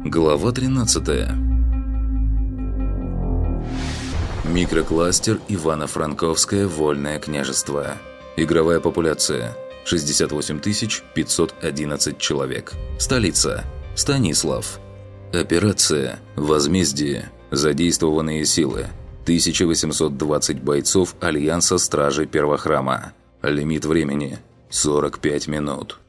Глава 13. Микрокластер Ивано-Франковское вольное княжество. Игровая популяция 68 511 человек. Столица Станислав. Операция «Возмездие». Задействованные силы 1820 бойцов Альянса Стражей Первохрама. Лимит времени 45 минут.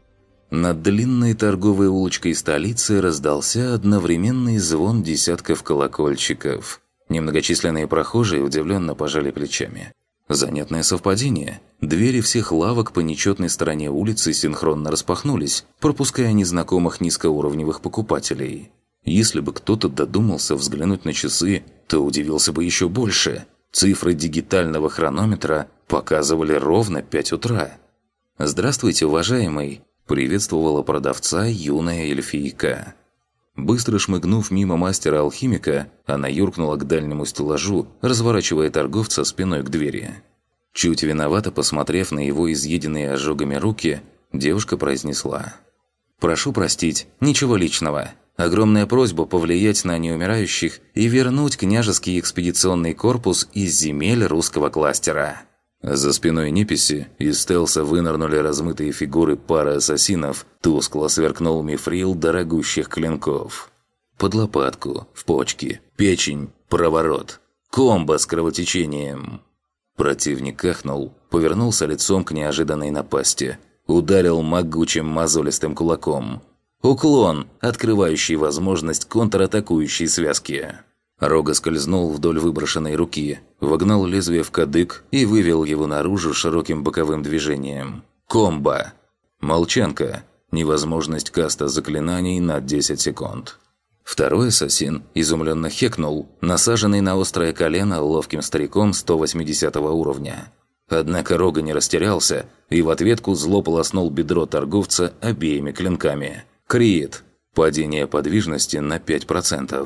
Над длинной торговой улочкой столицы раздался одновременный звон десятков колокольчиков. Немногочисленные прохожие удивленно пожали плечами. Занятное совпадение. Двери всех лавок по нечетной стороне улицы синхронно распахнулись, пропуская незнакомых низкоуровневых покупателей. Если бы кто-то додумался взглянуть на часы, то удивился бы еще больше. Цифры дигитального хронометра показывали ровно 5 утра. «Здравствуйте, уважаемый!» – приветствовала продавца юная эльфийка. Быстро шмыгнув мимо мастера-алхимика, она юркнула к дальнему стеллажу, разворачивая торговца спиной к двери. Чуть виновато посмотрев на его изъеденные ожогами руки, девушка произнесла: «Прошу простить, ничего личного. Огромная просьба повлиять на неумирающих и вернуть княжеский экспедиционный корпус из земель русского кластера». За спиной неписи из стелса вынырнули размытые фигуры пары ассасинов, тускло сверкнул мифрил дорогущих клинков. Под лопатку, в почки, печень, проворот. Комбо с кровотечением. Противник ахнул, повернулся лицом к неожиданной напасти. Ударил могучим мозолистым кулаком. Уклон, открывающий возможность контратакующей связки. Рога скользнул вдоль выброшенной руки, вогнал лезвие в кадык и вывел его наружу широким боковым движением. Комбо. Молчанка. Невозможность каста заклинаний на 10 секунд. Второй ассасин изумленно хекнул, насаженный на острое колено ловким стариком 180 уровня. Однако Рога не растерялся и в ответку зло полоснул бедро торговца обеими клинками. Крит. Падение подвижности на 5%.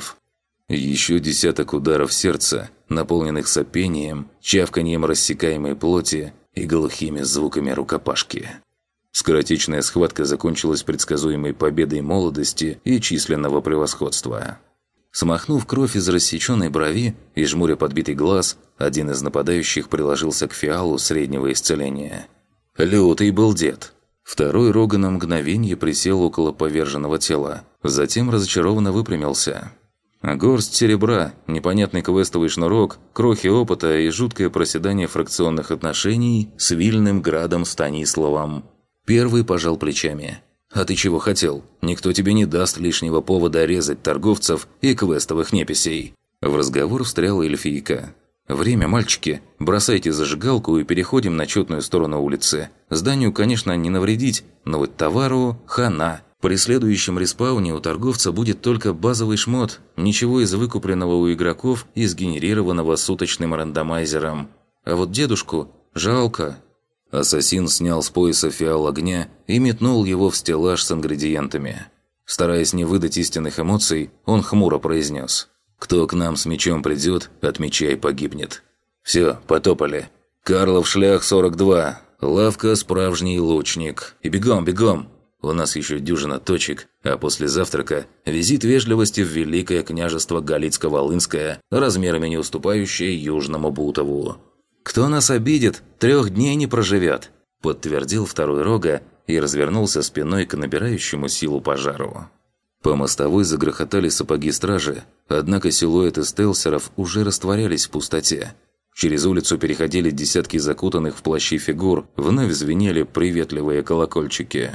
Еще десяток ударов сердца, наполненных сопением, чавканьем рассекаемой плоти и глухими звуками рукопашки. Скоротечная схватка закончилась предсказуемой победой молодости и численного превосходства. Смахнув кровь из рассеченной брови и жмуря подбитый глаз, один из нападающих приложился к фиалу среднего исцеления. Лютый был дед. Второй Рога на мгновенье присел около поверженного тела, затем разочарованно выпрямился. Горсть серебра, непонятный квестовый шнурок, крохи опыта и жуткое проседание фракционных отношений с Вильным Градом Станиславом. Первый пожал плечами. «А ты чего хотел? Никто тебе не даст лишнего повода резать торговцев и квестовых неписей». В разговор встряла эльфийка. «Время, мальчики. Бросайте зажигалку и переходим на четную сторону улицы. Зданию, конечно, не навредить, но вот товару – хана». При следующем респауне у торговца будет только базовый шмот, ничего из выкупленного у игроков и сгенерированного суточным рандомайзером. А вот дедушку жалко. Ассасин снял с пояса фиал огня и метнул его в стеллаж с ингредиентами. Стараясь не выдать истинных эмоций, он хмуро произнес: «Кто к нам с мечом придет, от меча и погибнет». «Все, потопали. Карлов шлях 42, лавка справжний лучник. И бегом, бегом!» У нас еще дюжина точек, а после завтрака визит вежливости в Великое княжество Галицко-Волынское, размерами не уступающее Южному Бутову. «Кто нас обидит, 3 дней не проживет», – подтвердил второй Рога и развернулся спиной к набирающему силу пожару. По мостовой загрохотали сапоги стражи, однако силуэты стелсеров уже растворялись в пустоте. Через улицу переходили десятки закутанных в плащи фигур, вновь звенели приветливые колокольчики.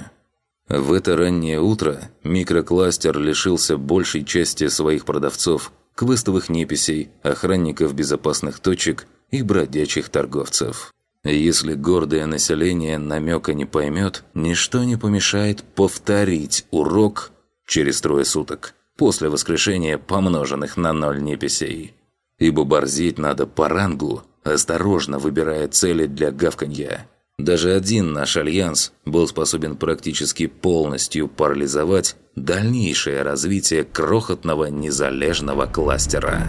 В это раннее утро микрокластер лишился большей части своих продавцов, квестовых неписей, охранников безопасных точек и бродячих торговцев. Если гордое население намека не поймет, ничто не помешает повторить урок через 3 суток, после воскрешения помноженных на 0 неписей. Ибо борзеть надо по рангу, осторожно выбирая цели для гавканья. Даже один наш альянс был способен практически полностью парализовать дальнейшее развитие крохотного незалежного кластера.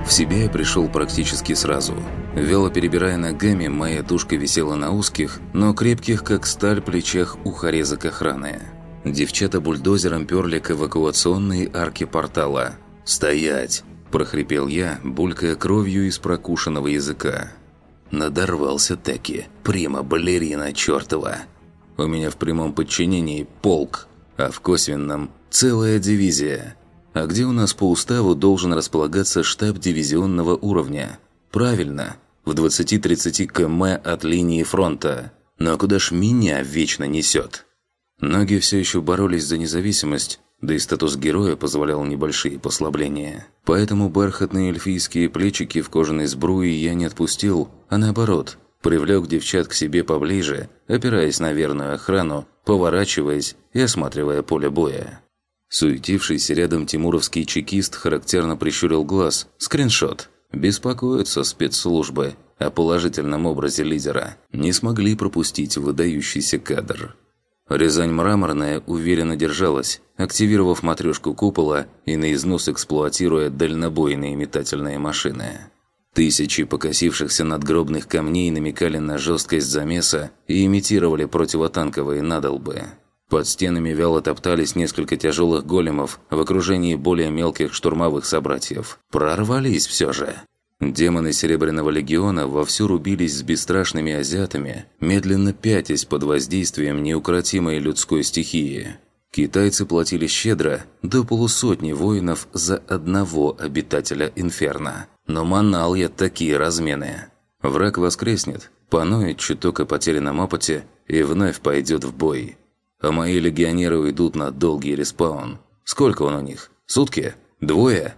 В себя я пришел практически сразу. Вяло перебирая ногами, моя тушка висела на узких, но крепких, как сталь, плечах ухарезок охраны. Девчата бульдозером перли к эвакуационной арке портала. «Стоять!» – прохрипел я, булькая кровью из прокушенного языка. Надорвался таки, прима-балерина чертова. У меня в прямом подчинении полк, а в косвенном – целая дивизия. А где у нас по уставу должен располагаться штаб дивизионного уровня? Правильно, в 20-30 км от линии фронта. Но куда ж меня вечно несет? Ноги все еще боролись за независимость, да и статус героя позволял небольшие послабления. Поэтому бархатные эльфийские плечики в кожаной сбруе я не отпустил, а наоборот, привлек девчат к себе поближе, опираясь на верную охрану, поворачиваясь и осматривая поле боя. Суетившийся рядом тимуровский чекист характерно прищурил глаз. Скриншот. Беспокоятся спецслужбы о положительном образе лидера. Не смогли пропустить выдающийся кадр. Рязань Мраморная уверенно держалась, активировав матрешку купола и на износ эксплуатируя дальнобойные метательные машины. Тысячи покосившихся надгробных камней намекали на жесткость замеса и имитировали противотанковые надолбы. Под стенами вяло топтались несколько тяжелых големов в окружении более мелких штурмовых собратьев. Прорвались все же. Демоны Серебряного Легиона вовсю рубились с бесстрашными азиатами, медленно пятясь под воздействием неукротимой людской стихии. Китайцы платили щедро, до 200 воинов за одного обитателя Инферно. Но манал я такие размены. Враг воскреснет, поноет чуток о потерянном опыте и вновь пойдет в бой. А мои легионеры уйдут на долгий респаун. Сколько он у них? Сутки? 2?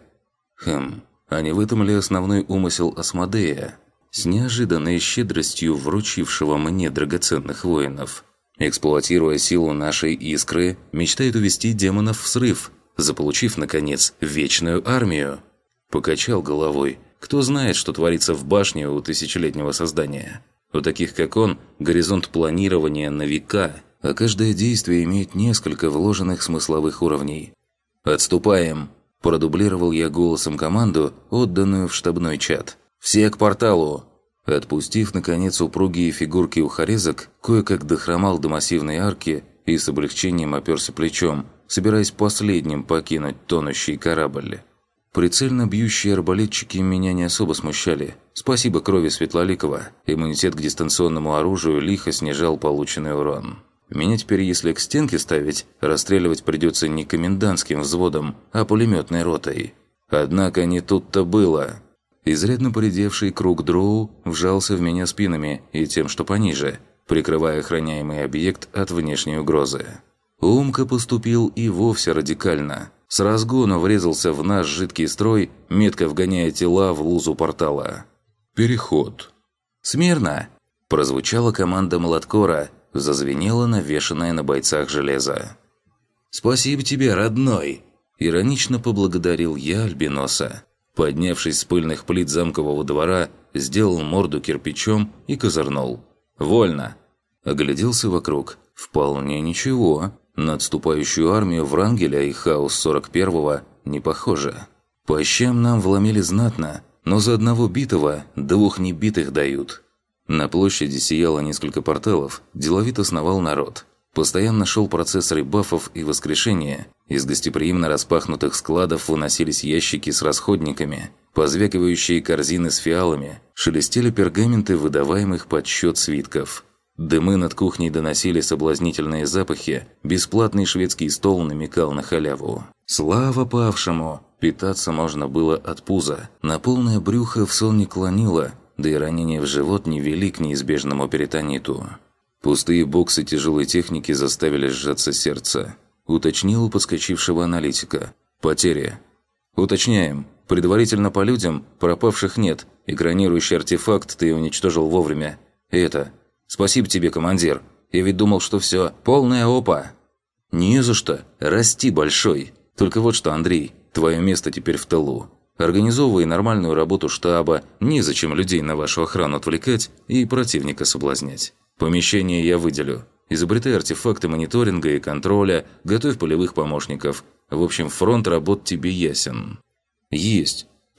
А не в этом ли основной умысел Асмодея? С неожиданной щедростью вручившего мне драгоценных воинов. Эксплуатируя силу нашей искры, мечтает увести демонов в срыв, заполучив, наконец, вечную армию. Покачал головой. Кто знает, что творится в башне у тысячелетнего создания? У таких, как он, горизонт планирования на века, а каждое действие имеет несколько вложенных смысловых уровней. «Отступаем!» – продублировал я голосом команду, отданную в штабной чат. «Все к порталу!» Отпустив, наконец, упругие фигурки ухарезок, кое-как дохромал до массивной арки и с облегчением оперся плечом, собираясь последним покинуть тонущий корабль. Прицельно бьющие арбалетчики меня не особо смущали. Спасибо крови Светлоликова. Иммунитет к дистанционному оружию лихо снижал полученный урон. Меня теперь, если к стенке ставить, расстреливать придется не комендантским взводом, а пулеметной ротой. Однако не тут-то было. Изрядно поредевший круг дроу вжался в меня спинами и тем, что пониже, прикрывая охраняемый объект от внешней угрозы. Умка поступил и вовсе радикально. С разгона врезался в наш жидкий строй, метко вгоняя тела в лузу портала. «Переход». «Смирно!» – прозвучала команда молоткора, зазвенело навешанное на бойцах железо. «Спасибо тебе, родной!» – иронично поблагодарил я Альбиноса. Поднявшись с пыльных плит замкового двора, сделал морду кирпичом и козырнул. «Вольно!» Огляделся вокруг. «Вполне ничего. На отступающую армию Врангеля и Хаос 41-го не похоже. По щам нам вломили знатно, но за одного битого 2 небитых дают». На площади сияло несколько порталов, деловито сновал народ. Постоянно шел процесс ребафов и воскрешения. Из гостеприимно распахнутых складов выносились ящики с расходниками, позвякивающие корзины с фиалами, шелестели пергаменты выдаваемых под счет свитков. Дымы над кухней доносили соблазнительные запахи, бесплатный шведский стол намекал на халяву. Слава павшему! Питаться можно было от пуза. На полное брюхо в сон не клонило, да и ранения в живот не вели к неизбежному перитониту. Пустые боксы тяжелой техники заставили сжаться сердце. Уточнил у подскочившего аналитика. «Потери». «Уточняем. Предварительно по людям пропавших нет. Экранирующий артефакт ты уничтожил вовремя. Это... Спасибо тебе, командир. Я ведь думал, что все. Полная опа». «Не за что. Расти, большой. Только вот что, Андрей, твое место теперь в тылу. Организовывай нормальную работу штаба, незачем людей на вашу охрану отвлекать и противника соблазнять. Помещение я выделю. Изобретай артефакты мониторинга и контроля, готовь полевых помощников. В общем, фронт работ тебе ясен». «Есть.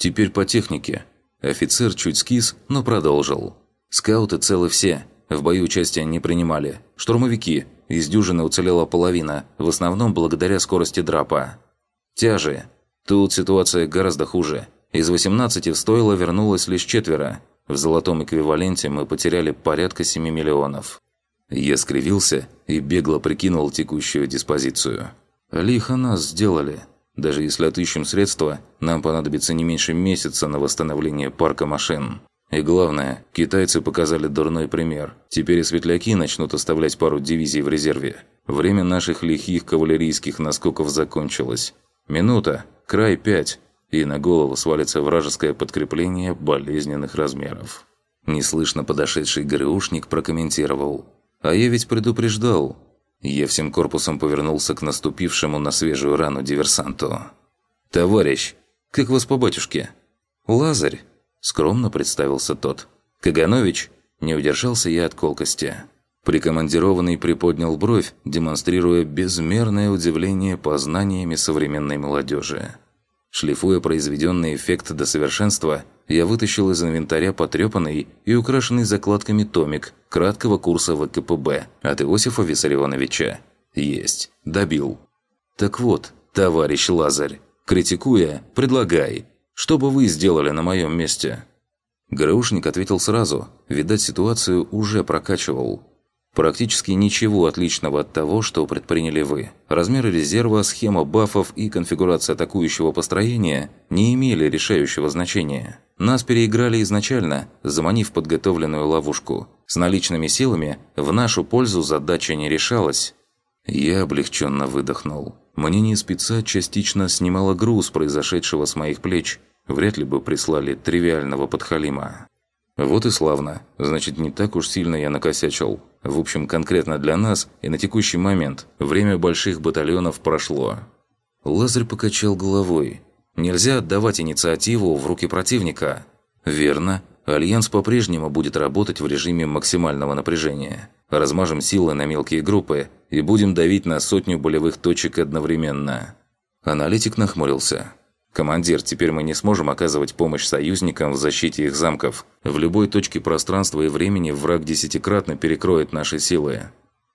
Теперь по технике. Офицер чуть скис, но продолжил. Скауты целы все. В бою участия не принимали. Штурмовики. Из дюжины уцелела половина, в основном благодаря скорости драпа. Тяжи. Тут ситуация гораздо хуже. Из 18 в стойло вернулось лишь 4. В золотом эквиваленте мы потеряли порядка 7 миллионов. Я скривился и бегло прикинул текущую диспозицию. Лихо нас сделали. Даже если отыщем средства, нам понадобится не меньше месяца на восстановление парка машин. И главное, китайцы показали дурной пример. Теперь и светляки начнут оставлять пару дивизий в резерве. Время наших лихих кавалерийских наскоков закончилось. Минута, край 5, и на голову свалится вражеское подкрепление болезненных размеров. Неслышно подошедший ГРУшник прокомментировал. «А я ведь предупреждал». Я всем корпусом повернулся к наступившему на свежую рану диверсанту. «Товарищ, как вас по батюшке?» «Лазарь», – скромно представился тот. «Каганович?» – не удержался я от колкости. Прикомандированный приподнял бровь, демонстрируя безмерное удивление познаниями современной молодежи. Шлифуя произведенный эффект до совершенства, я вытащил из инвентаря потрепанный и украшенный закладками томик краткого курса ВКПБ от Иосифа Виссарионовича. Есть. Добил. Так вот, товарищ Лазарь, критикуя, предлагай. Что бы вы сделали на моем месте? ГРУшник ответил сразу. Видать, ситуацию уже прокачивал. Практически ничего отличного от того, что предприняли вы. Размеры резерва, схема бафов и конфигурация атакующего построения не имели решающего значения. Нас переиграли изначально, заманив подготовленную ловушку. С наличными силами в нашу пользу задача не решалась. Я облегченно выдохнул. Мнение спеца частично снимало груз произошедшего с моих плеч. Вряд ли бы прислали тривиального подхалима. Вот и славно. Значит, не так уж сильно я накосячил. В общем, конкретно для нас и на текущий момент время больших батальонов прошло. Лазарь покачал головой. Нельзя отдавать инициативу в руки противника. Верно. Альянс по-прежнему будет работать в режиме максимального напряжения. Размажем силы на мелкие группы и будем давить на 100 болевых точек одновременно. Аналитик нахмурился. «Командир, теперь мы не сможем оказывать помощь союзникам в защите их замков. В любой точке пространства и времени враг 10-кратно перекроет наши силы».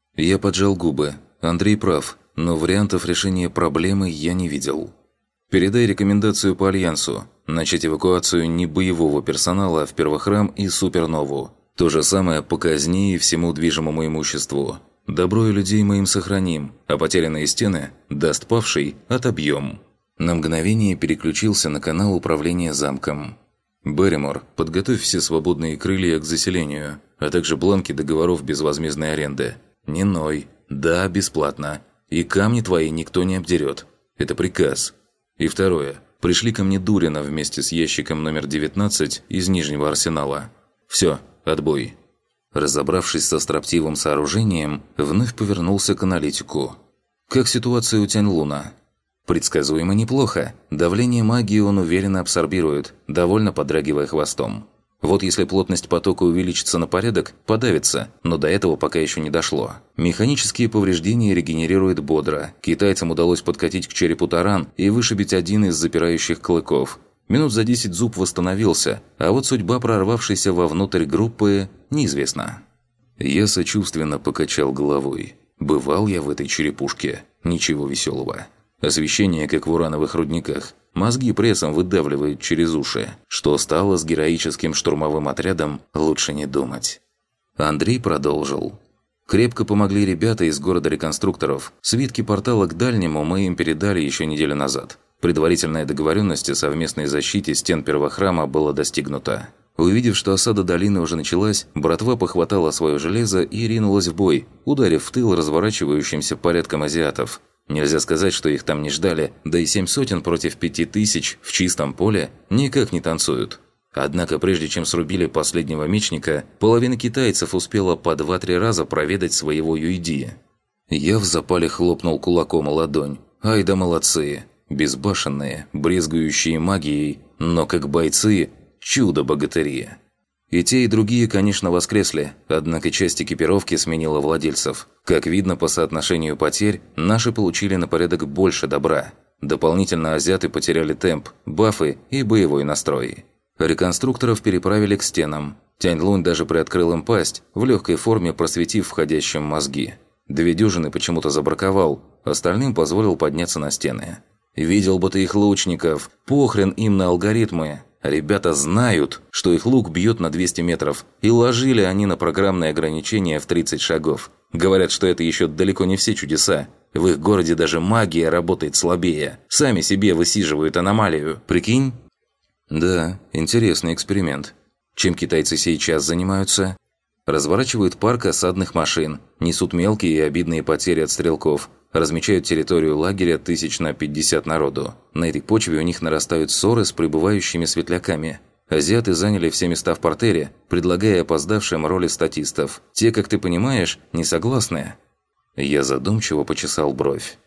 Я поджал губы. Андрей прав, но вариантов решения проблемы я не видел. «Передай рекомендацию по Альянсу. Начать эвакуацию небоевого персонала в Первохрам и Супернову. То же самое по казни и всему движимому имуществу. Добро и людей мы им сохраним, а потерянные стены, даст павший, отобьем». На мгновение переключился на канал управления замком. «Берримор, подготовь все свободные крылья к заселению, а также бланки договоров безвозмездной аренды. Не ной. Да, бесплатно. И камни твои никто не обдерет. Это приказ. И второе. Пришли ко мне Дурина вместе с ящиком номер 19 из Нижнего Арсенала. Все, отбой». Разобравшись со строптивым сооружением, вновь повернулся к аналитику. «Как ситуация у Тянь-Луна?» Предсказуемо неплохо. Давление магии он уверенно абсорбирует, довольно подрагивая хвостом. Вот если плотность потока увеличится на порядок, подавится, но до этого пока еще не дошло. Механические повреждения регенерирует бодро. Китайцам удалось подкатить к черепу таран и вышибить один из запирающих клыков. Минут за 10 зуб восстановился, а вот судьба прорвавшейся вовнутрь группы неизвестна. Я сочувственно покачал головой. Бывал я в этой черепушке. Ничего веселого. Освещение, как в урановых рудниках. Мозги прессом выдавливает через уши. Что стало с героическим штурмовым отрядом, лучше не думать. Андрей продолжил. Крепко помогли ребята из города реконструкторов. Свитки портала к дальнему мы им передали еще неделю назад. Предварительная договоренность о совместной защите стен Первохрама была достигнута. Увидев, что осада долины уже началась, братва похватала свое железо и ринулась в бой, ударив в тыл разворачивающимся порядком азиатов. Нельзя сказать, что их там не ждали, да и 7 сотен против 5000 в чистом поле никак не танцуют. Однако прежде чем срубили последнего мечника, половина китайцев успела по 2-3 раза проведать своего Юйди. Я в запале хлопнул кулаком о ладонь. Ай да молодцы! Безбашенные, брезгующие магией, но как бойцы – чудо-богатыри. И те, и другие, конечно, воскресли, однако часть экипировки сменила владельцев. Как видно по соотношению потерь, наши получили на порядок больше добра. Дополнительно азиаты потеряли темп, бафы и боевой настрой. Реконструкторов переправили к стенам. Тянь-Лунь даже приоткрыл им пасть, в легкой форме просветив входящим мозги. 2 дюжины почему-то забраковал, остальным позволил подняться на стены. «Видел бы ты их лучников! Похрен им на алгоритмы! Ребята знают, что их лук бьет на 200 метров, и ложили они на программное ограничение в 30 шагов. Говорят, что это еще далеко не все чудеса. В их городе даже магия работает слабее. Сами себе высиживают аномалию. Прикинь?» «Да, интересный эксперимент. Чем китайцы сейчас занимаются?» Разворачивают парк осадных машин, несут мелкие и обидные потери от стрелков, размечают территорию лагеря 50 народу. На этой почве у них нарастают ссоры с прибывающими светляками. Азиаты заняли все места в портере, предлагая опоздавшим роли статистов. Те, как ты понимаешь, не согласны. Я задумчиво почесал бровь.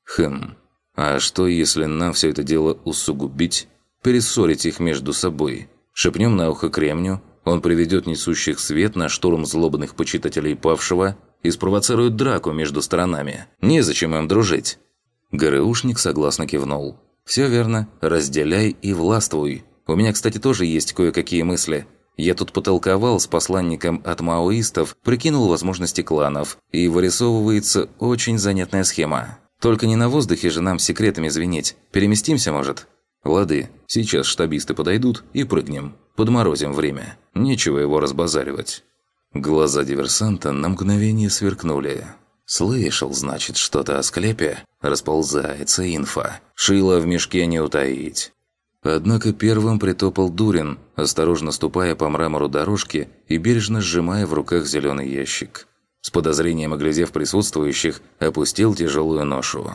А что, если нам все это дело усугубить? Перессорить их между собой? Шепнем на ухо Кремню, он приведет несущих свет на штурм злобных почитателей павшего и спровоцирует драку между сторонами. Незачем им дружить. ГРУшник согласно кивнул. «Все верно. Разделяй и властвуй. У меня, кстати, тоже есть кое-какие мысли. Я тут потолковал с посланником от маоистов, прикинул возможности кланов, и вырисовывается очень занятная схема. Только не на воздухе же нам секретами звенеть. Переместимся, может?» «Лады, сейчас штабисты подойдут и прыгнем. Подморозим время. Нечего его разбазаривать». Глаза диверсанта на мгновение сверкнули. «Слышал, значит, что-то о склепе? Расползается инфа. Шило в мешке не утаить». Однако первым притопал Дурин, осторожно ступая по мрамору дорожки и бережно сжимая в руках зеленый ящик. С подозрением оглядев присутствующих, опустил тяжелую ношу.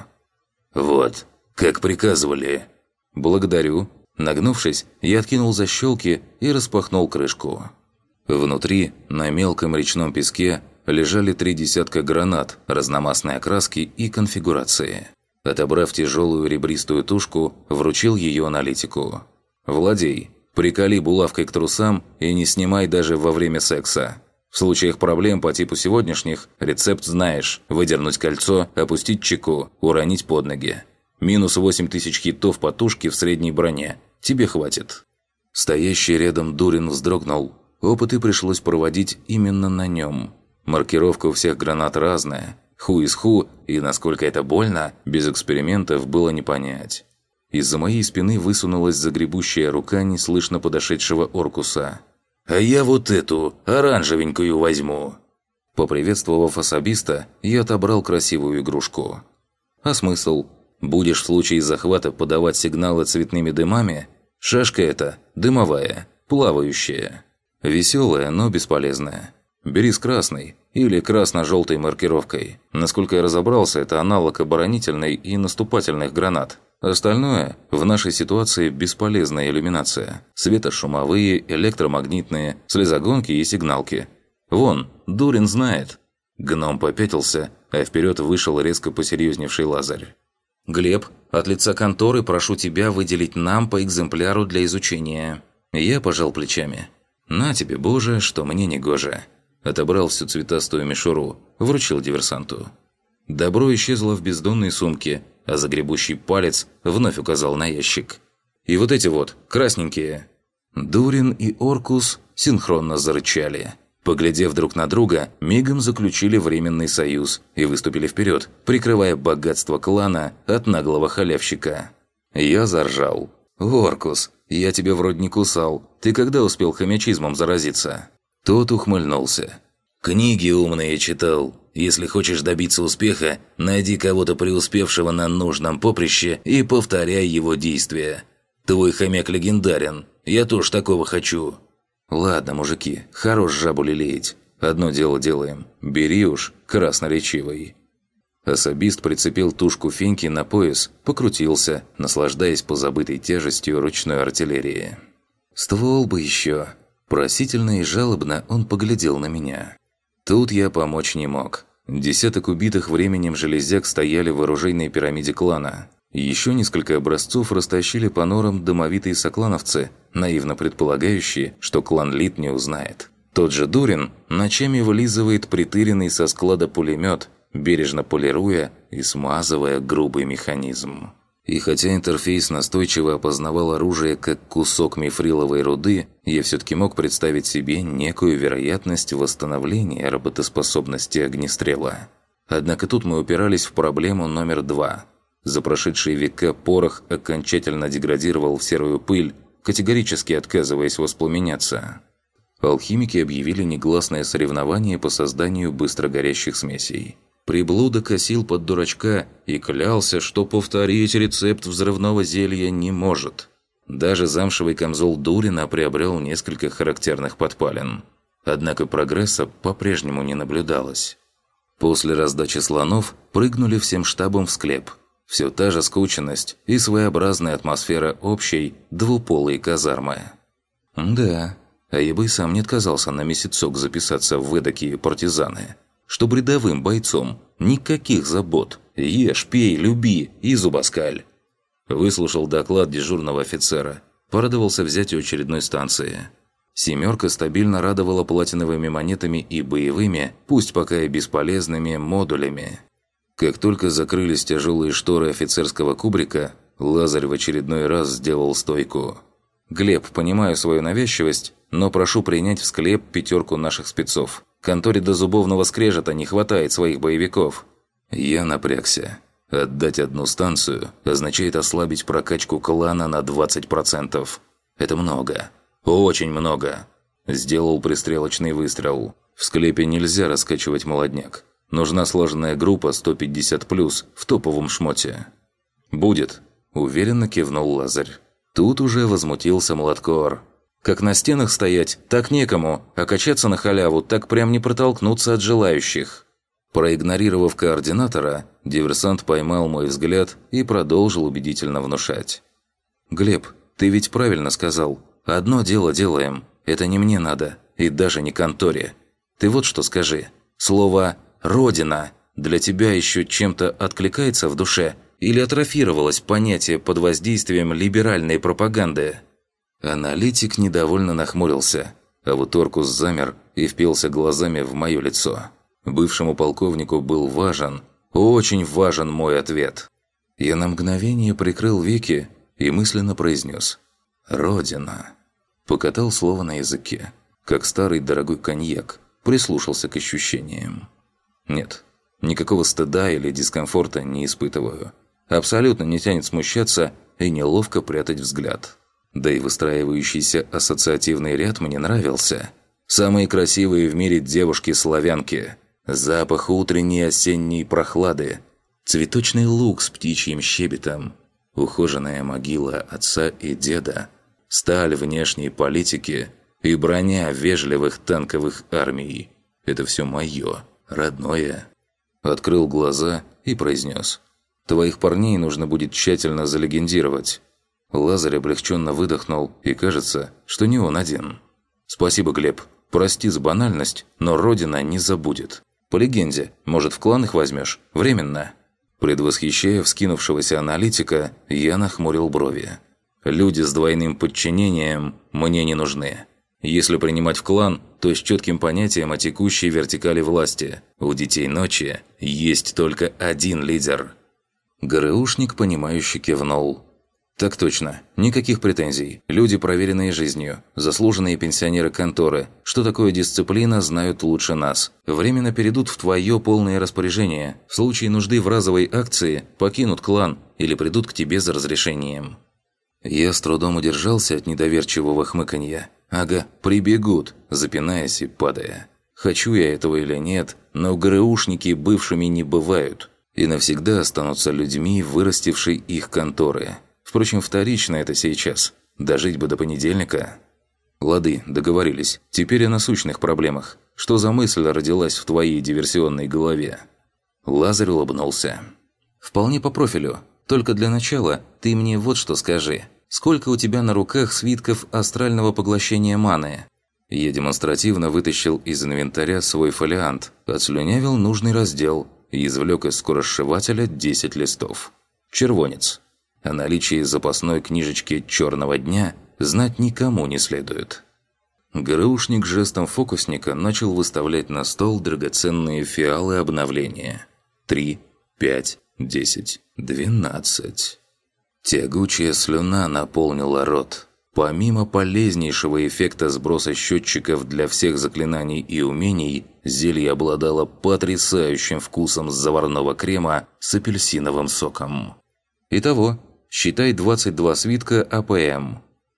«Вот, как приказывали». «Благодарю». Нагнувшись, я откинул защелки и распахнул крышку. Внутри, на мелком речном песке, лежали 3 десятка гранат разномастной окраски и конфигурации. Отобрав тяжелую ребристую тушку, вручил ее аналитику. «Владей, приколи булавкой к трусам и не снимай даже во время секса. В случаях проблем по типу сегодняшних, рецепт знаешь: выдернуть кольцо, опустить чеку, уронить под ноги. Минус 8000 хитов по тушке в средней броне. Тебе хватит». Стоящий рядом Дурин вздрогнул. Опыты пришлось проводить именно на нем. Маркировка у всех гранат разная. Ху из ху, и насколько это больно, без экспериментов было не понять. Из-за моей спины высунулась загребущая рука неслышно подошедшего Оркуса. «А я вот эту, оранжевенькую возьму». Поприветствовав особиста, я отобрал красивую игрушку. «А смысл? Будешь в случае захвата подавать сигналы цветными дымами? Шашка эта дымовая, плавающая. Веселая, но бесполезная. Бери с красной или красно-желтой маркировкой. Насколько я разобрался, это аналог оборонительной и наступательных гранат. Остальное в нашей ситуации бесполезная иллюминация. Светошумовые, электромагнитные, слезогонки и сигналки. Вон, Дурин знает». Гном попятился, а вперед вышел резко посерьезневший Лазарь. «Глеб, от лица конторы прошу тебя выделить нам по экземпляру для изучения». Я пожал плечами. «На тебе, Боже, что мне не гоже». Отобрал всю цветастую мишуру, вручил диверсанту. Добро исчезло в бездонной сумке, а загребущий палец вновь указал на ящик. «И вот эти вот, красненькие». Дурин и Оркус синхронно зарычали. Поглядев друг на друга, мигом заключили временный союз и выступили вперед, прикрывая богатство клана от наглого халявщика. Я заржал. «Оркус, я тебя вроде не кусал. Ты когда успел хомячизмом заразиться?» Тот ухмыльнулся. «Книги умные читал. Если хочешь добиться успеха, найди кого-то преуспевшего на нужном поприще и повторяй его действия. Твой хомяк легендарен. Я тоже такого хочу». «Ладно, мужики, хорош жабу лелеять. Одно дело делаем. Бери уж, красноречивый». Особист прицепил тушку Феньки на пояс, покрутился, наслаждаясь позабытой тяжестью ручной артиллерии. «Ствол бы еще». Просительно и жалобно он поглядел на меня. Тут я помочь не мог. 10 убитых временем железяк стояли в оружейной пирамиде клана. Еще несколько образцов растащили по норам домовитые соклановцы, наивно предполагающие, что клан Лит не узнает. Тот же Дурин ночами вылизывает притыренный со склада пулемет, бережно полируя и смазывая грубый механизм. И хотя интерфейс настойчиво опознавал оружие как кусок мифриловой руды, я все-таки мог представить себе некую вероятность восстановления работоспособности огнестрела. Однако тут мы упирались в проблему номер 2. За прошедшие века порох окончательно деградировал в серую пыль, категорически отказываясь воспламеняться. Алхимики объявили негласное соревнование по созданию быстрогорящих смесей. Приблуда косил под дурачка и клялся, что повторить рецепт взрывного зелья не может. Даже замшевый камзол Дурина приобрел несколько характерных подпалин. Однако прогресса по-прежнему не наблюдалось. После раздачи слонов прыгнули всем штабом в склеп. Все та же скученность и своеобразная атмосфера общей двуполой казармы. Да, а я бы и сам не отказался на месяцок записаться в эдакие партизаны. Чтоб рядовым бойцом никаких забот. Ешь, пей, люби и зубоскаль. Выслушал доклад дежурного офицера. Порадовался взятию очередной станции. «Семерка» стабильно радовала платиновыми монетами и боевыми, пусть пока и бесполезными, модулями. Как только закрылись тяжелые шторы офицерского кубрика, Лазарь в очередной раз сделал стойку. «Глеб, понимаю свою навязчивость, но прошу принять в склеп 5 наших спецов. Конторе до зубовного скрежета не хватает своих боевиков». Я напрягся. Отдать одну станцию означает ослабить прокачку клана на 20%. Это много. Очень много. Сделал пристрелочный выстрел. В склепе нельзя раскачивать молодняк. Нужна сложенная группа 150+, в топовом шмоте. «Будет», – уверенно кивнул Лазарь. Тут уже возмутился Младкор. «Как на стенах стоять, так некому, а качаться на халяву так прям не протолкнуться от желающих». Проигнорировав координатора, диверсант поймал мой взгляд и продолжил убедительно внушать. «Глеб, ты ведь правильно сказал. Одно дело делаем. Это не мне надо, и даже не конторе. Ты вот что скажи. Слово «Родина» для тебя еще чем-то откликается в душе или атрофировалось понятие под воздействием либеральной пропаганды?» Аналитик недовольно нахмурился, а вот Оркус замер и впился глазами в мое лицо. Бывшему полковнику был важен, очень важен мой ответ. Я на мгновение прикрыл веки и мысленно произнес «Родина». Покатал слово на языке, как старый дорогой коньяк, прислушался к ощущениям. Нет, никакого стыда или дискомфорта не испытываю. Абсолютно не тянет смущаться и неловко прятать взгляд. Да и выстраивающийся ассоциативный ряд мне нравился. Самые красивые в мире девушки-славянки. Запах утренней осенней прохлады. Цветочный луг с птичьим щебетом. Ухоженная могила отца и деда. Сталь внешней политики и броня вежливых танковых армий. Это все мое, родное. Открыл глаза и произнес. «Твоих парней нужно будет тщательно залегендировать». Лазарь облегченно выдохнул, и кажется, что не он один. «Спасибо, Глеб. Прости за банальность, но Родина не забудет. По легенде, может, в клан их возьмешь? Временно?» Предвосхищая вскинувшегося аналитика, я нахмурил брови. «Люди с двойным подчинением мне не нужны. Если принимать в клан, то с четким понятием о текущей вертикали власти. У Детей Ночи есть только один лидер». ГРУшник, понимающе кивнул. «Так точно. Никаких претензий. Люди, проверенные жизнью. Заслуженные пенсионеры конторы. Что такое дисциплина, знают лучше нас. Временно перейдут в твое полное распоряжение. В случае нужды в разовой акции покинут клан или придут к тебе за разрешением». Я с трудом удержался от недоверчивого хмыканья. «Ага, прибегут», запинаясь и падая. Хочу я этого или нет, но ГРУшники бывшими не бывают. И навсегда останутся людьми, вырастившей их конторы. Впрочем, вторично это сейчас. Дожить бы до понедельника. Лады, договорились. Теперь о насущных проблемах. Что за мысль родилась в твоей диверсионной голове?» Лазарь улыбнулся. «Вполне по профилю. Только для начала ты мне вот что скажи. Сколько у тебя на руках свитков астрального поглощения маны?» Я демонстративно вытащил из инвентаря свой фолиант, отслюнявил нужный раздел и извлек из скоросшивателя 10 листов. Червонец. О наличии запасной книжечки «Черного дня» знать никому не следует. ГРУшник жестом фокусника начал выставлять на стол драгоценные фиалы обновления. 3, 5, 10, 12. Тягучая слюна наполнила рот. Помимо полезнейшего эффекта сброса счетчиков для всех заклинаний и умений, зелье обладало потрясающим вкусом заварного крема с апельсиновым соком. Итого, считай 22 свитка АПМ.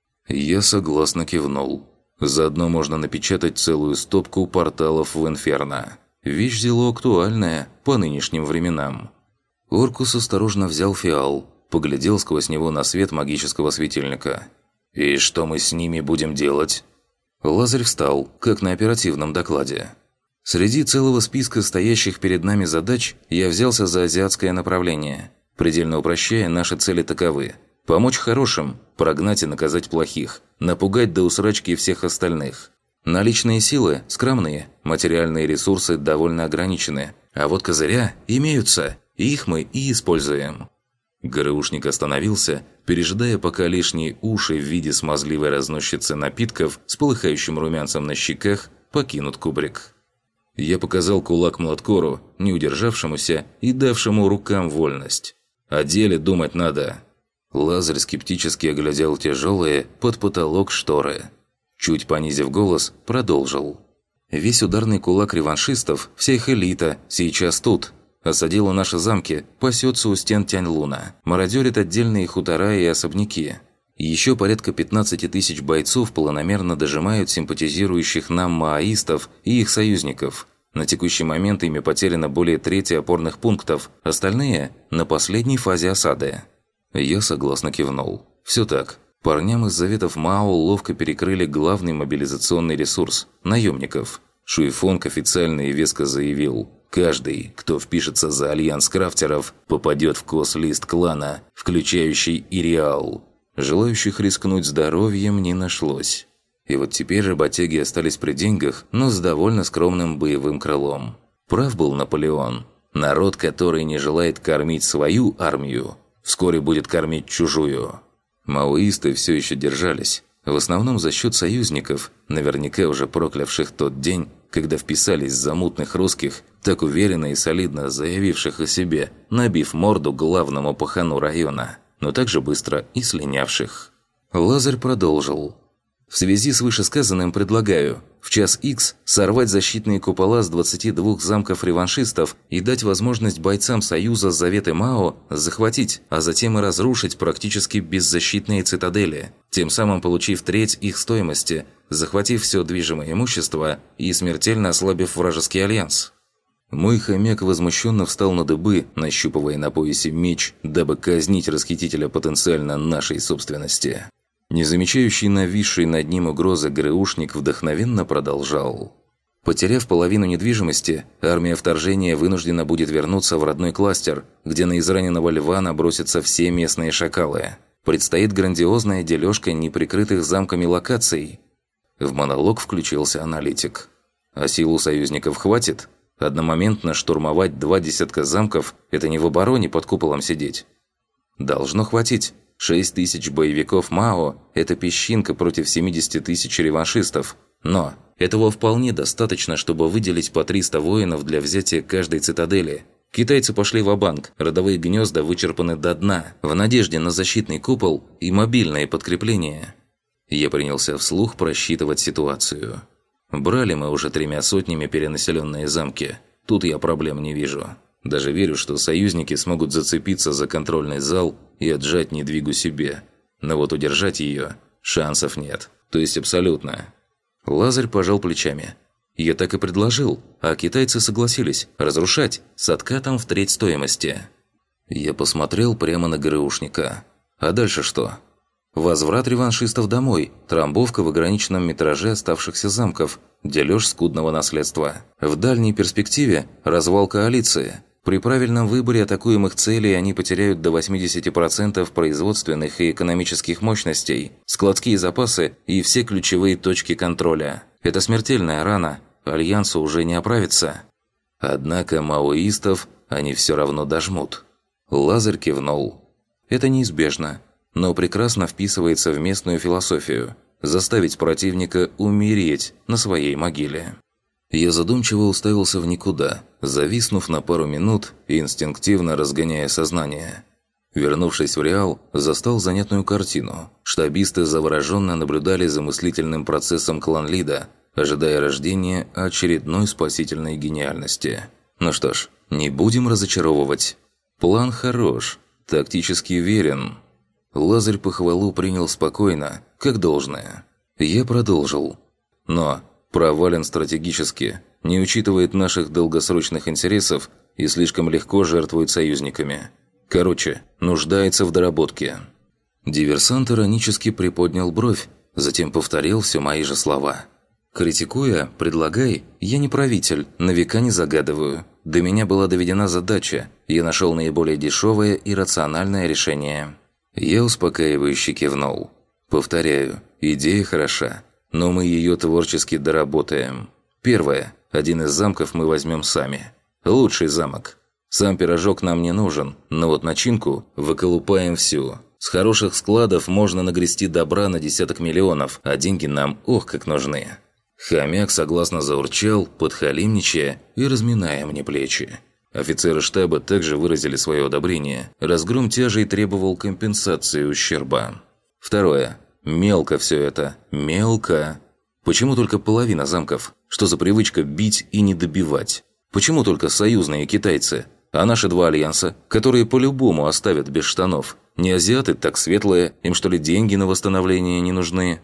Я согласно кивнул. Заодно можно напечатать целую стопку порталов в Инферно. Вещь зело актуальная по нынешним временам. Оркус осторожно взял фиал, поглядел сквозь него на свет магического светильника. «И что мы с ними будем делать?» Лазарь встал, как на оперативном докладе. Среди целого списка стоящих перед нами задач я взялся за азиатское направление. Предельно упрощая, наши цели таковы: помочь хорошим, прогнать и наказать плохих, напугать до усрачки всех остальных. Наличные силы скромные, материальные ресурсы довольно ограничены, а вот козыря имеются, и их мы и используем. ГРУшник остановился, пережидая, пока лишние уши в виде смазливой разносчицы напитков с полыхающим румянцем на щеках покинут кубрик. Я показал кулак Младкору, не удержавшемуся и давшему рукам вольность. О деле думать надо. Лазарь скептически оглядел тяжелые под потолок шторы. Чуть понизив голос, продолжил. Весь ударный кулак реваншистов, вся их элита, сейчас тут. Осадила наши замки, пасется у стен Тяньлуна, мародерит отдельные хутора и особняки. Еще порядка 15 тысяч бойцов планомерно дожимают симпатизирующих нам маоистов и их союзников. На текущий момент ими потеряно более трети опорных пунктов, остальные – на последней фазе осады. Я согласно кивнул. Все так. Парням из заветов Мао ловко перекрыли главный мобилизационный ресурс – наемников. Шуйфонг официально и веско заявил: каждый, кто впишется за альянс крафтеров, попадет в кос-лист клана, включающий и Реал. Желающих рискнуть здоровьем не нашлось. И вот теперь работяги остались при деньгах, но с довольно скромным боевым крылом. Прав был Наполеон. Народ, который не желает кормить свою армию, вскоре будет кормить чужую. Маоисты все еще держались. В основном за счет союзников, наверняка уже проклявших тот день, когда вписались за мутных русских, так уверенно и солидно заявивших о себе, набив морду главному пахану района, но также быстро и слинявших. Лазарь продолжил. В связи с вышесказанным предлагаю в час Х сорвать защитные купола с 22 замков реваншистов и дать возможность бойцам Союза Заветы Мао захватить, а затем и разрушить практически беззащитные цитадели, тем самым получив треть их стоимости, захватив все движимое имущество и смертельно ослабив вражеский альянс. Мой хомяк возмущенно встал на дыбы, нащупывая на поясе меч, дабы казнить расхитителя потенциально нашей собственности. Не замечающий нависшей над ним угрозы ГРУшник вдохновенно продолжал. Потеряв половину недвижимости, армия вторжения вынуждена будет вернуться в родной кластер, где на израненного льва набросятся все местные шакалы. Предстоит грандиозная дележка неприкрытых замками локаций. В монолог включился аналитик. А сил у союзников хватит? Одномоментно штурмовать 20 замков – это не в обороне под куполом сидеть. Должно хватить. 6 тысяч боевиков Мао – это песчинка против 70 тысяч реваншистов. Но этого вполне достаточно, чтобы выделить по 300 воинов для взятия каждой цитадели. Китайцы пошли ва-банк, родовые гнезда вычерпаны до дна, в надежде на защитный купол и мобильное подкрепление. Я принялся вслух просчитывать ситуацию. Брали мы уже 3 сотнями перенаселенные замки. Тут я проблем не вижу. Даже верю, что союзники смогут зацепиться за контрольный зал и отжать недвигу себе. Но вот удержать ее шансов нет. То есть абсолютно. Лазарь пожал плечами. Я так и предложил, а китайцы согласились разрушать с откатом в треть стоимости. Я посмотрел прямо на ГРУшника. А дальше что? Возврат реваншистов домой, трамбовка в ограниченном метраже оставшихся замков, дележ скудного наследства. В дальней перспективе развал коалиции. При правильном выборе атакуемых целей они потеряют до 80% производственных и экономических мощностей, складские запасы и все ключевые точки контроля. Это смертельная рана, альянсу уже не оправиться. Однако маоистов они все равно дожмут. Лазарь кивнул. Это неизбежно, но прекрасно вписывается в местную философию – заставить противника умереть на своей могиле. Я задумчиво уставился в никуда, зависнув на пару минут и инстинктивно разгоняя сознание. Вернувшись в Реал, застал занятную картину. Штабисты завороженно наблюдали за мыслительным процессом клан-лида, ожидая рождения очередной спасительной гениальности. Ну что ж, не будем разочаровывать. План хорош, тактически верен. Лазарь похвалу принял спокойно, как должное. Я продолжил. Но провален стратегически, не учитывает наших долгосрочных интересов и слишком легко жертвует союзниками. Короче, нуждается в доработке. Диверсант иронически приподнял бровь, затем повторил все мои же слова. Критикуя, предлагай, я не правитель, на века не загадываю. До меня была доведена задача, я нашел наиболее дешевое и рациональное решение. Я успокаивающе кивнул. Повторяю, идея хороша, но мы ее творчески доработаем. Первое. Один из замков мы возьмем сами. Лучший замок. Сам пирожок нам не нужен, но вот начинку выколупаем всю. С хороших складов можно нагрести добра на десяток миллионов, а деньги нам ох как нужны. Хомяк согласно заурчал, подхалимничая и разминая мне плечи. Офицеры штаба также выразили свое одобрение. Разгром тяжей требовал компенсации ущерба. Второе. Мелко все это. Мелко. Почему только половина замков? Что за привычка бить и не добивать? Почему только союзные китайцы? А наши два альянса, которые по-любому оставят без штанов? Не азиаты, так светлые, им что ли деньги на восстановление не нужны?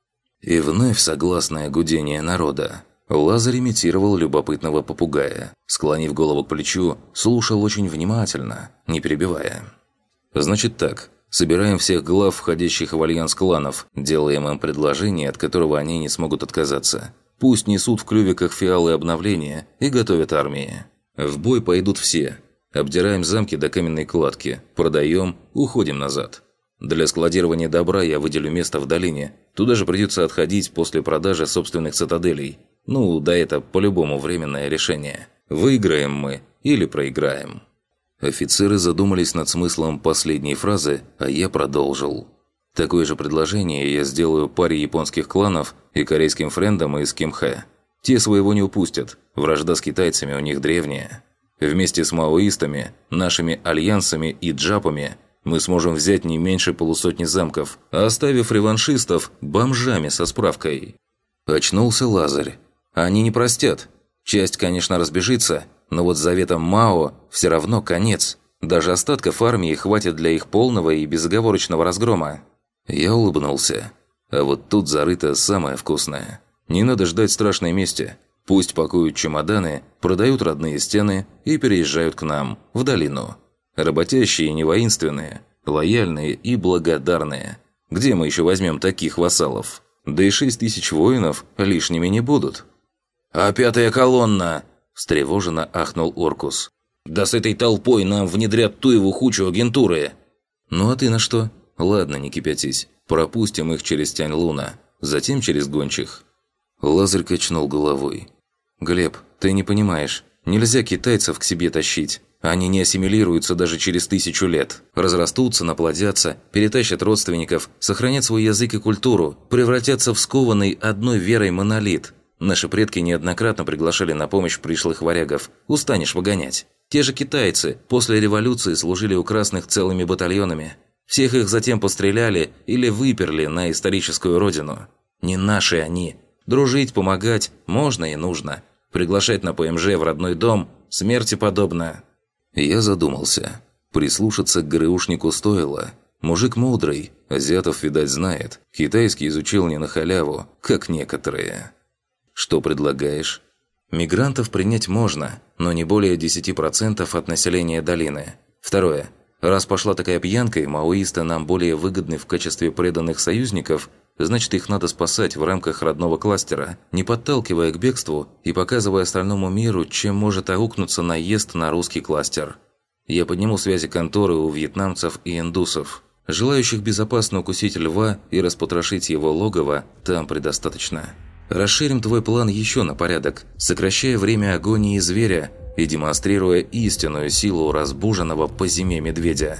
И вновь согласное гудение народа. Лазарь имитировал любопытного попугая. Склонив голову к плечу, слушал очень внимательно, не перебивая. «Значит так, собираем всех глав, входящих в альянс кланов, делаем им предложение, от которого они не смогут отказаться. Пусть несут в клювиках фиалы обновления и готовят армии. В бой пойдут все. Обдираем замки до каменной кладки, продаем, уходим назад. Для складирования добра я выделю место в долине. Туда же придется отходить после продажи собственных цитаделей. Ну, да это по-любому временное решение. Выиграем мы или проиграем». Офицеры задумались над смыслом последней фразы, а я продолжил. Такое же предложение я сделаю паре японских кланов и корейским френдам из Кимхэ. Те своего не упустят, вражда с китайцами у них древняя. Вместе с маоистами, нашими альянсами и джапами мы сможем взять не меньше полусотни замков, оставив реваншистов бомжами со справкой. Очнулся Лазарь. Они не простят. Часть, конечно, разбежится, но вот заветам Мао все равно конец. Даже остатков армии хватит для их полного и безоговорочного разгрома. Я улыбнулся. А вот тут зарыто самое вкусное. Не надо ждать страшной мести. Пусть пакуют чемоданы, продают родные стены и переезжают к нам, в долину. Работящие и не воинственные, лояльные и благодарные. Где мы еще возьмем таких вассалов? Да и 6000 воинов лишними не будут. «А пятая колонна?» – встревоженно ахнул Оркус. «Да с этой толпой нам внедрят туеву хучу агентуры!» «Ну а ты на что? Ладно, не кипятись. Пропустим их через Тянь-Луна, затем через гончих». Лазарь качнул головой. «Глеб, ты не понимаешь. Нельзя китайцев к себе тащить. Они не ассимилируются даже через 1000 лет. Разрастутся, наплодятся, перетащат родственников, сохранят свой язык и культуру, превратятся в скованный одной верой монолит. Наши предки неоднократно приглашали на помощь пришлых варягов. Устанешь выгонять. Те же китайцы после революции служили у красных целыми батальонами. Всех их затем постреляли или выперли на историческую родину. Не наши они. Дружить, помогать можно и нужно. Приглашать на ПМЖ в родной дом смерти подобно». Я задумался. Прислушаться к ГРУшнику стоило. Мужик мудрый, азиатов, видать, знает. Китайский изучил не на халяву, как некоторые. «Что предлагаешь?» «Мигрантов принять можно, но не более 10% от населения долины. Второе. Раз пошла такая пьянка, и маоисты нам более выгодны в качестве преданных союзников, значит, их надо спасать в рамках родного кластера, не подталкивая к бегству и показывая остальному миру, чем может аукнуться наезд на русский кластер. Я подниму связи конторы у вьетнамцев и индусов. Желающих безопасно укусить льва и распотрошить его логово там предостаточно. Расширим твой план еще на порядок, сокращая время агонии зверя и демонстрируя истинную силу разбуженного по зиме медведя».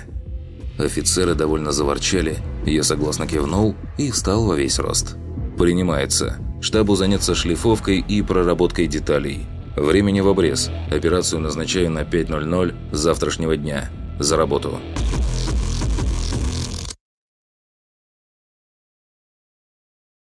Офицеры довольно заворчали, я согласно кивнул и встал во весь рост. «Принимается. Штабу заняться шлифовкой и проработкой деталей. Времени в обрез. Операцию назначаю на 5:00 завтрашнего дня. За работу».